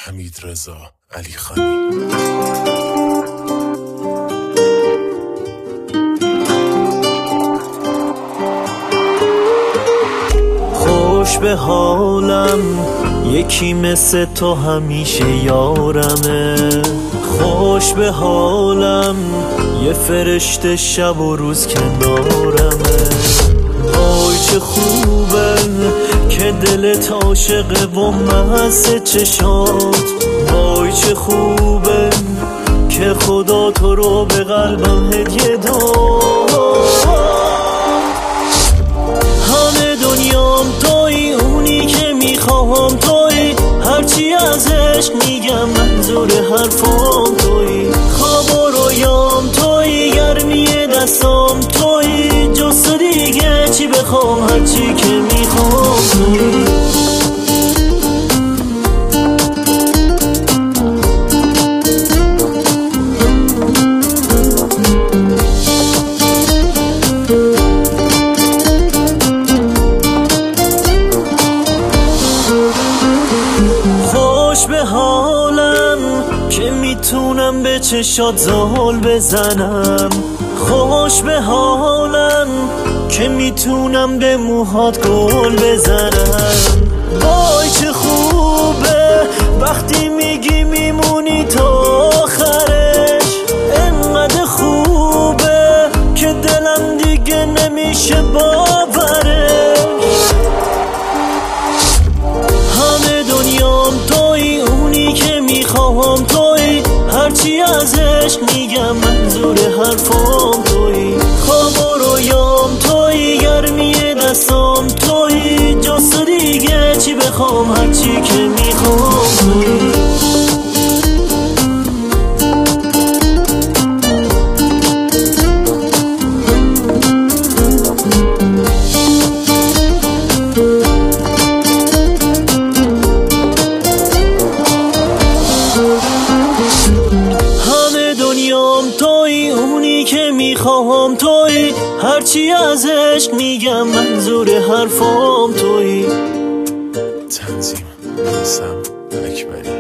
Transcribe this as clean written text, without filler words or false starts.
حمیدرضا علیخانی. خوش به حالم یکی مثل تو همیشه یارمه. خوش به حالم یه فرشته شب و روز کنارمه. وای چه خوبه که دلت عاشقه و مست چشات. وای چه خوبه که خدا تو رو به قلبم هدیه داد. همه دنیام توی، اونی که میخواهم توی، هرچی ازش میگم منظور حرفام توی. خواب و رویام توی، گرمی دستام توی، جز تو دیگه چی بخوام، هرچی که میخوام توی. خوش به حالم که میتونم به چشات زال بزنم. خوش به حالم که میتونم به موهات گل بزنم. وای چه خوبه وقتی میگی میمونی تا آخرش. انقدر خوبه که دلم دیگه نمیشه باورش. همه دنیام توی، اونی که میخواهم توی، هرچی ازش میگم منظور حرفام توی. خواب و رویام توی، گرمی دستام توی، جز تو دیگه چی بخوام، هرچی که میخوام توی. توی اونی که میخواهم توی، هرچی ازش میگم منظور حرفام توی. تنظیم سم اکبری.